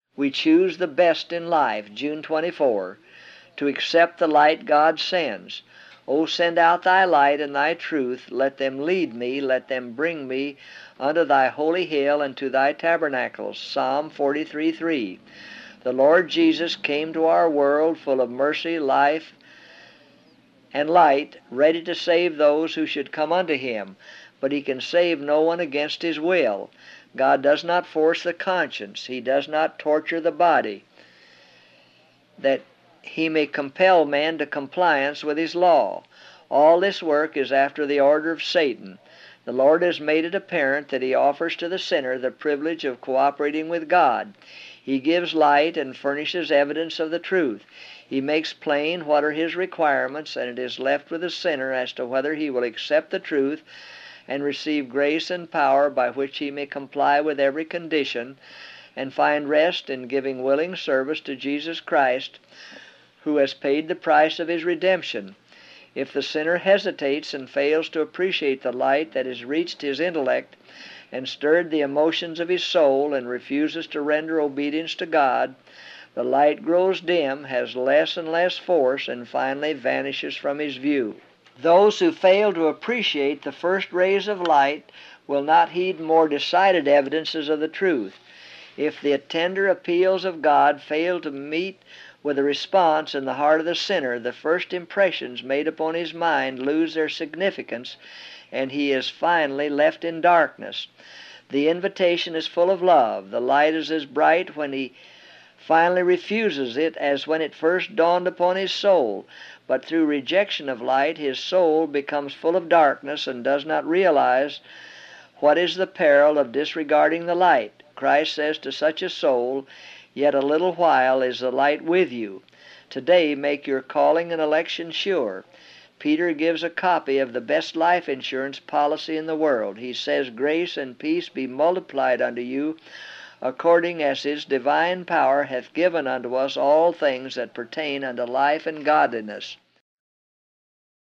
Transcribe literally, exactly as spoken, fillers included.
We choose the best in life, June twenty-fourth, to accept the light God sends. O send out thy light and thy truth, let them lead me, let them bring me unto thy holy hill and to thy tabernacles. Psalm forty-three three. The Lord Jesus came to our world full of mercy, life, and light, ready to save those who should come unto him. But he can save no one against his will. God does not force the conscience. He does not torture the body, that he may compel man to compliance with his law. All this work is after the order of Satan. The Lord has made it apparent that he offers to the sinner the privilege of cooperating with God. He gives light and furnishes evidence of the truth. He makes plain what are his requirements, and it is left with the sinner as to whether he will accept the truth and receive grace and power by which he may comply with every condition and find rest in giving willing service to Jesus Christ, who has paid the price of his redemption. If the sinner hesitates and fails to appreciate the light that has reached his intellect and stirred the emotions of his soul and refuses to render obedience to God, the light grows dim, has less and less force, and finally vanishes from his view. Those who fail to appreciate the first rays of light will not heed more decided evidences of the truth. If the tender appeals of God fail to meet with a response in the heart of the sinner, the first impressions made upon his mind lose their significance, and he is finally left in darkness. The invitation is full of love. The light is as bright when he finally refuses it as when it first dawned upon his soul. But through rejection of light, his soul becomes full of darkness and does not realize what is the peril of disregarding the light. Christ says to such a soul, "Yet a little while is the light with you." Today, make your calling and election sure. Peter gives a copy of the best life insurance policy in the world. He says, "Grace and peace be multiplied unto you, according as his divine power hath given unto us all things that pertain unto life and godliness."